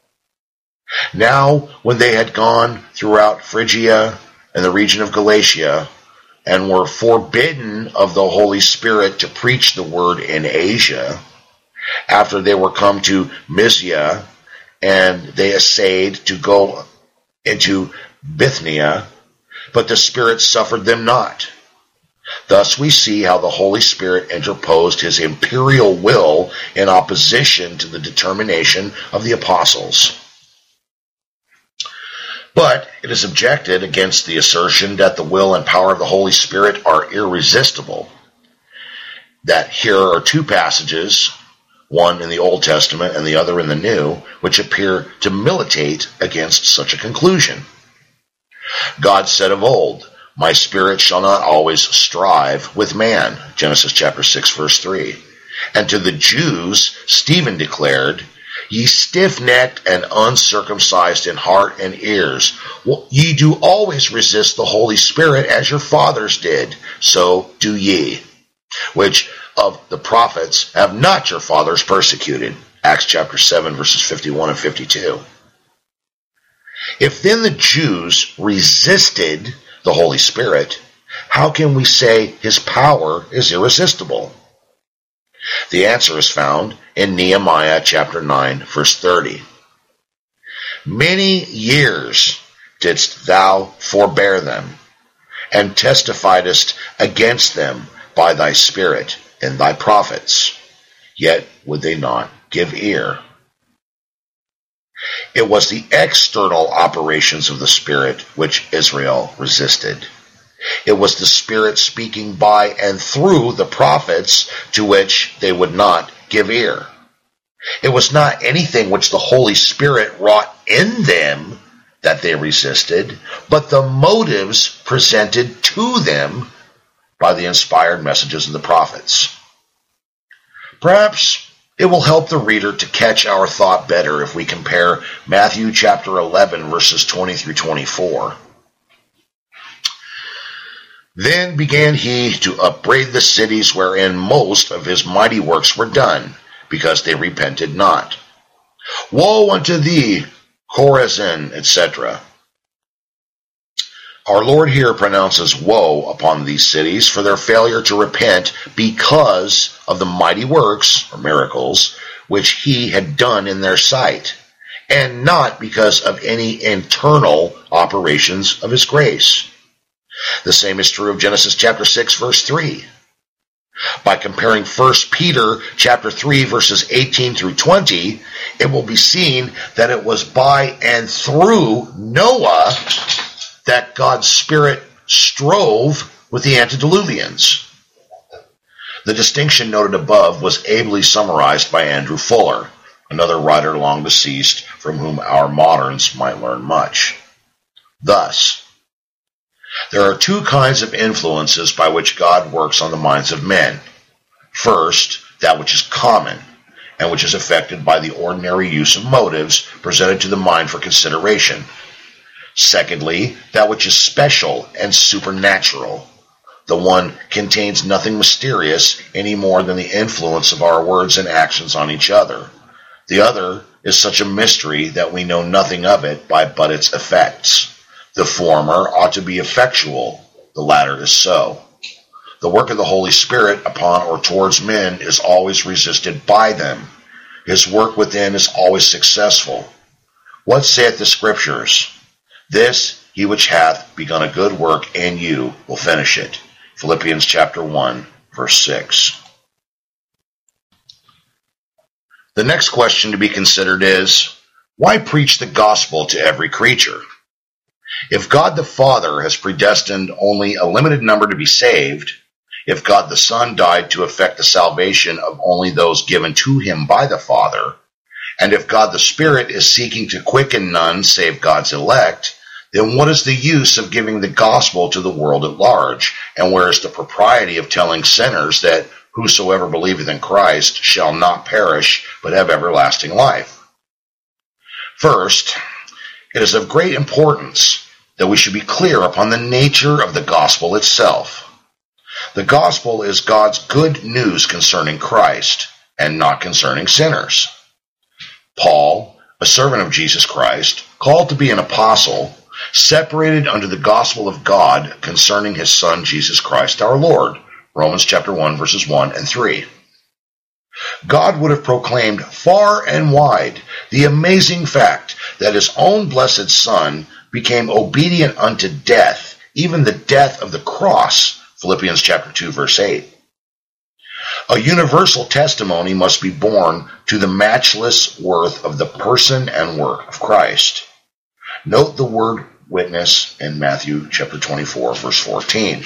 Now when they had gone throughout Phrygia and the region of Galatia, and were forbidden of the Holy Spirit to preach the word in Asia, after they were come to Mysia, and they essayed to go into Bithynia, but the Spirit suffered them not. Thus we see how the Holy Spirit interposed his imperial will in opposition to the determination of the apostles. But it is objected against the assertion that the will and power of the Holy Spirit are irresistible. That here are two passages, one in the Old Testament and the other in the New, which appear to militate against such a conclusion. God said of old, my spirit shall not always strive with man, Genesis chapter 6 verse 3. And to the Jews, Stephen declared, ye stiff-necked and uncircumcised in heart and ears, ye do always resist the Holy Spirit as your fathers did, so do ye. Which of the prophets have not your fathers persecuted? Acts chapter 7 verses 51 and 52. If then the Jews resisted the Holy Spirit, how can we say his power is irresistible? The answer is found in Nehemiah chapter 9 verse 30. Many years didst thou forbear them, and testifiedst against them by thy Spirit and thy prophets, yet would they not give ear. It was the external operations of the Spirit which Israel resisted. It was the Spirit speaking by and through the prophets to which they would not give ear. It was not anything which the Holy Spirit wrought in them that they resisted, but the motives presented to them by the inspired messages of the prophets. Perhaps it will help the reader to catch our thought better if we compare Matthew chapter 11 verses 20 through 24. Then began he to upbraid the cities wherein most of his mighty works were done, because they repented not. Woe unto thee, Chorazin, etc. Our Lord here pronounces woe upon these cities for their failure to repent because of the mighty works, or miracles, which he had done in their sight, and not because of any internal operations of his grace. The same is true of Genesis chapter 6 verse 3. By comparing 1 Peter chapter 3 verses 18 through 20, it will be seen that it was by and through Noah that God's Spirit strove with the antediluvians. The distinction noted above was ably summarized by Andrew Fuller, another writer long deceased from whom our moderns might learn much. Thus, There are two kinds of influences by which God works on the minds of men. First, that which is common, and which is affected by the ordinary use of motives presented to the mind for consideration. Secondly, that which is special and supernatural. The one contains nothing mysterious any more than the influence of our words and actions on each other. The other is such a mystery that we know nothing of it but its effects. The former ought to be effectual, the latter is so. The work of the Holy Spirit upon or towards men is always resisted by them. His work within is always successful. What saith the Scriptures? This, he which hath begun a good work in you will finish it. Philippians chapter 1, verse 6. The next question to be considered is, why preach the gospel to every creature? If God the Father has predestined only a limited number to be saved, if God the Son died to effect the salvation of only those given to him by the Father, and if God the Spirit is seeking to quicken none save God's elect, then what is the use of giving the gospel to the world at large? And where is the propriety of telling sinners that whosoever believeth in Christ shall not perish, but have everlasting life? First, it is of great importance that we should be clear upon the nature of the gospel itself. The gospel is God's good news concerning Christ, and not concerning sinners. Paul, a servant of Jesus Christ, called to be an apostle, separated under the gospel of God concerning his Son Jesus Christ our Lord. Romans chapter 1, verses 1 and 3. God would have proclaimed far and wide the amazing fact that his own blessed Son became obedient unto death, even the death of the cross. Philippians chapter 2, verse 8. A universal testimony must be borne to the matchless worth of the person and work of Christ. Note the word witness in Matthew chapter 24, verse 14.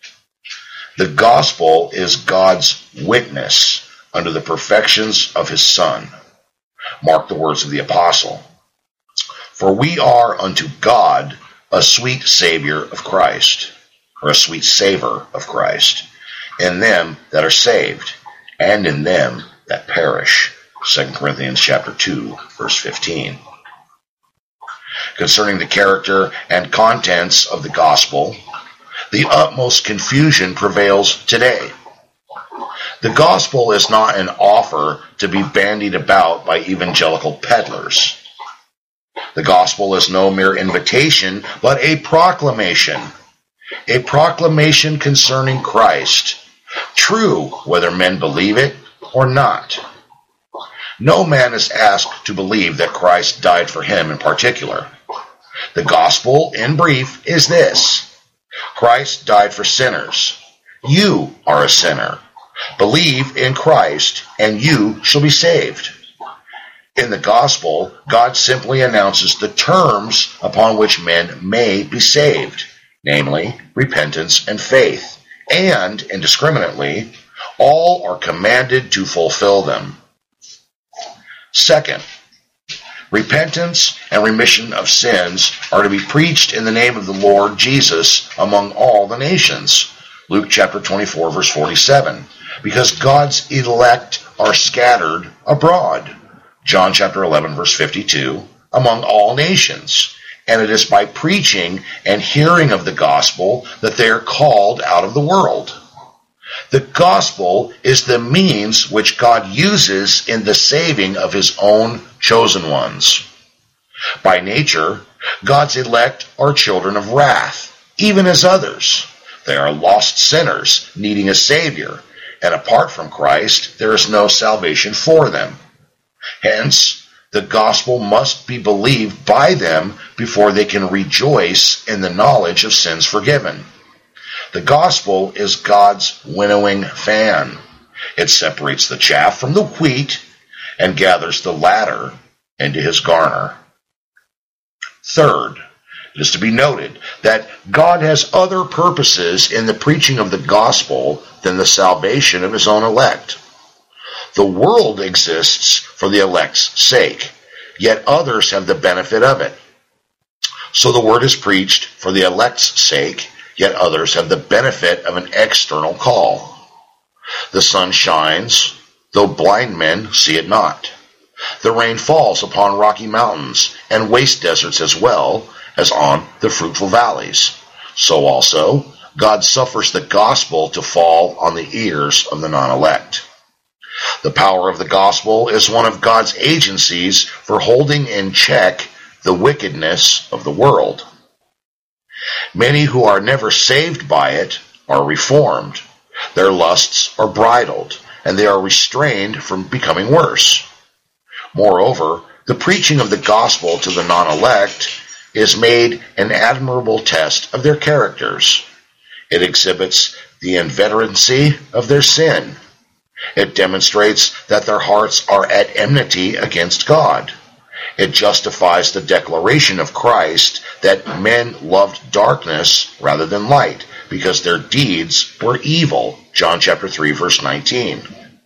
The gospel is God's witness unto the perfections of his Son. Mark the words of the apostle. For we are unto God a sweet Savior of Christ, or a sweet savor of Christ, in them that are saved, and in them that perish. 2 Corinthians chapter 2, verse 15. Concerning the character and contents of the gospel, the utmost confusion prevails today. The gospel is not an offer to be bandied about by evangelical peddlers. The gospel is no mere invitation, but a proclamation. A proclamation concerning Christ, true whether men believe it or not. No man is asked to believe that Christ died for him in particular. The gospel, in brief, is this: Christ died for sinners. You are a sinner. Believe in Christ, and you shall be saved. In the gospel, God simply announces the terms upon which men may be saved, namely, repentance and faith, and, indiscriminately, all are commanded to fulfill them. Second, repentance and remission of sins are to be preached in the name of the Lord Jesus among all the nations. Luke chapter 24, verse 47. Because God's elect are scattered abroad. John chapter 11, verse 52. Among all nations. And it is by preaching and hearing of the gospel that they are called out of the world. The gospel is the means which God uses in the saving of his own chosen ones. By nature, God's elect are children of wrath, even as others. They are lost sinners needing a Savior, and apart from Christ, there is no salvation for them. Hence, the gospel must be believed by them before they can rejoice in the knowledge of sins forgiven. The gospel is God's winnowing fan. It separates the chaff from the wheat and gathers the latter into his garner. Third, it is to be noted that God has other purposes in the preaching of the gospel than the salvation of his own elect. The world exists for the elect's sake, yet others have the benefit of it. So the word is preached for the elect's sake, yet others have the benefit of an external call. The sun shines, though blind men see it not. The rain falls upon rocky mountains and waste deserts as well as on the fruitful valleys. So also, God suffers the gospel to fall on the ears of the non-elect. The power of the gospel is one of God's agencies for holding in check the wickedness of the world. Many who are never saved by it are reformed. Their lusts are bridled, and they are restrained from becoming worse. Moreover, the preaching of the gospel to the non-elect is made an admirable test of their characters. It exhibits the inveteracy of their sin. It demonstrates that their hearts are at enmity against God. It justifies the declaration of Christ that men loved darkness rather than light, because their deeds were evil. John chapter 3, verse 19.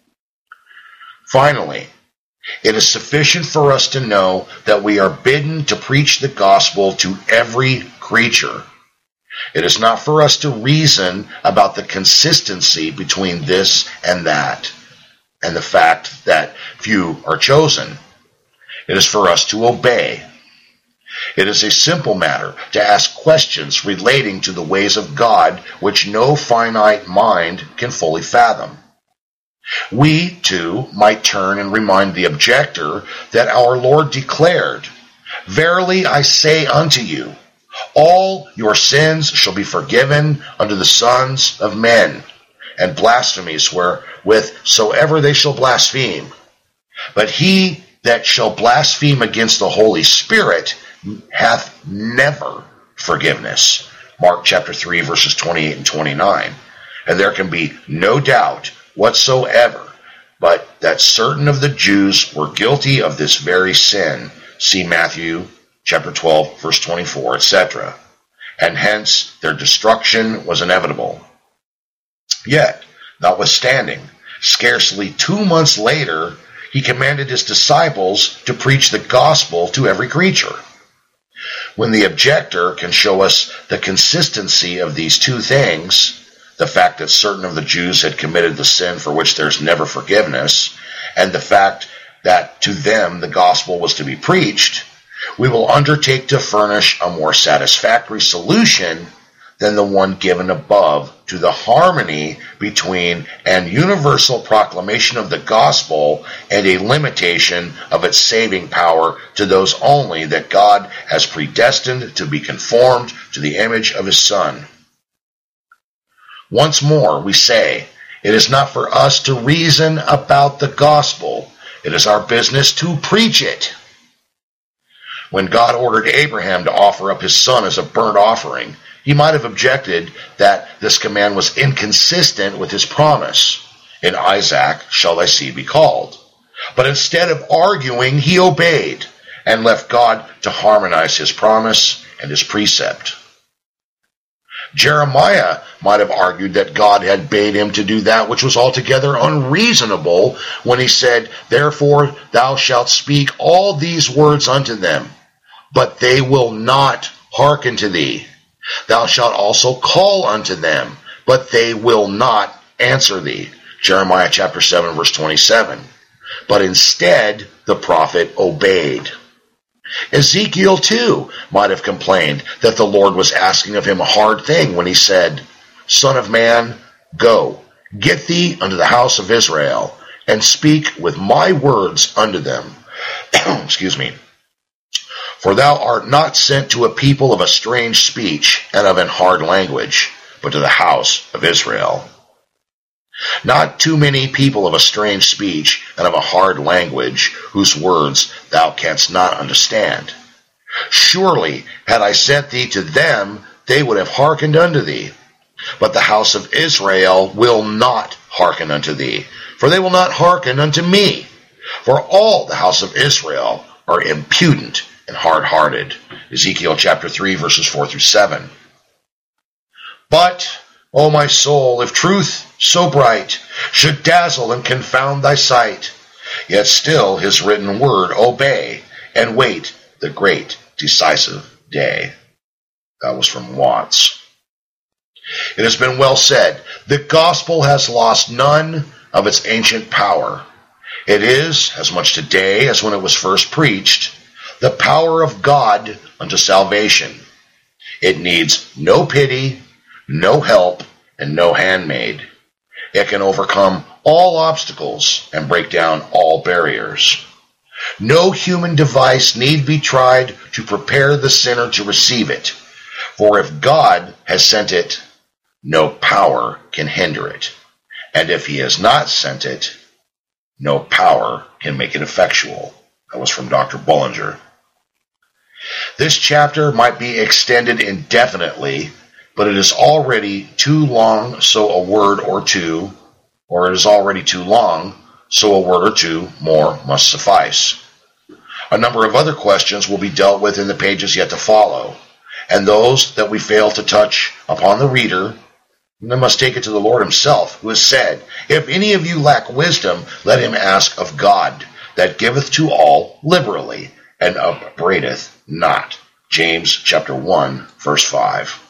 Finally, it is sufficient for us to know that we are bidden to preach the gospel to every creature. It is not for us to reason about the consistency between this and that, and the fact that few are chosen. It is for us to obey. It is a simple matter to ask questions relating to the ways of God which no finite mind can fully fathom. We, too, might turn and remind the objector that our Lord declared, "Verily I say unto you, all your sins shall be forgiven unto the sons of men, and blasphemies wherewith soever they shall blaspheme. But he that shall blaspheme against the Holy Spirit hath never forgiveness." Mark chapter 3, verses 28 and 29. And there can be no doubt whatsoever but that certain of the Jews were guilty of this very sin. See Matthew chapter 12, verse 24, etc. And hence their destruction was inevitable. Yet, notwithstanding, scarcely 2 months later, he commanded his disciples to preach the gospel to every creature. When the objector can show us the consistency of these two things, the fact that certain of the Jews had committed the sin for which there's never forgiveness, and the fact that to them the gospel was to be preached, we will undertake to furnish a more satisfactory solution than the one given above to the harmony between an universal proclamation of the gospel and a limitation of its saving power to those only that God has predestined to be conformed to the image of his Son. Once more, we say, it is not for us to reason about the gospel. It is our business to preach it. When God ordered Abraham to offer up his son as a burnt offering, he might have objected that this command was inconsistent with his promise, "In Isaac shall thy seed be called." But instead of arguing, he obeyed and left God to harmonize his promise and his precept. Jeremiah might have argued that God had bade him to do that which was altogether unreasonable when he said, "Therefore thou shalt speak all these words unto them, but they will not hearken to thee. Thou shalt also call unto them, but they will not answer thee." Jeremiah chapter 7, verse 27. But instead, the prophet obeyed. Ezekiel, too, might have complained that the Lord was asking of him a hard thing when he said, "Son of man, go, get thee unto the house of Israel, and speak with my words unto them." Excuse me. "For thou art not sent to a people of a strange speech and of an hard language, but to the house of Israel." Not too many people of a strange speech and of a hard language, whose words thou canst not understand. Surely, had I sent thee to them, they would have hearkened unto thee. But the house of Israel will not hearken unto thee, for they will not hearken unto me. For all the house of Israel are impudent and hard-hearted. Ezekiel chapter 3, verses 4 through 7. But, O my soul, if truth so bright should dazzle and confound thy sight, yet still his written word obey, and wait the great decisive day. That was from Watts. It has been well said, the gospel has lost none of its ancient power. It is, as much today as when it was first preached, the power of God unto salvation. It needs no pity, no help, and no handmaid. It can overcome all obstacles and break down all barriers. No human device need be tried to prepare the sinner to receive it, for if God has sent it, no power can hinder it. And if he has not sent it, no power can make it effectual. That was from Dr. Bullinger. This chapter might be extended indefinitely, but it is already too long, so a word or two, or it is already too long, so a word or two more must suffice. A number of other questions will be dealt with in the pages yet to follow, and those that we fail to touch upon the reader, then must take it to the Lord himself, who has said, if any of you lack wisdom, let him ask of God, that giveth to all liberally, and upbraideth not. James chapter 1, verse 5.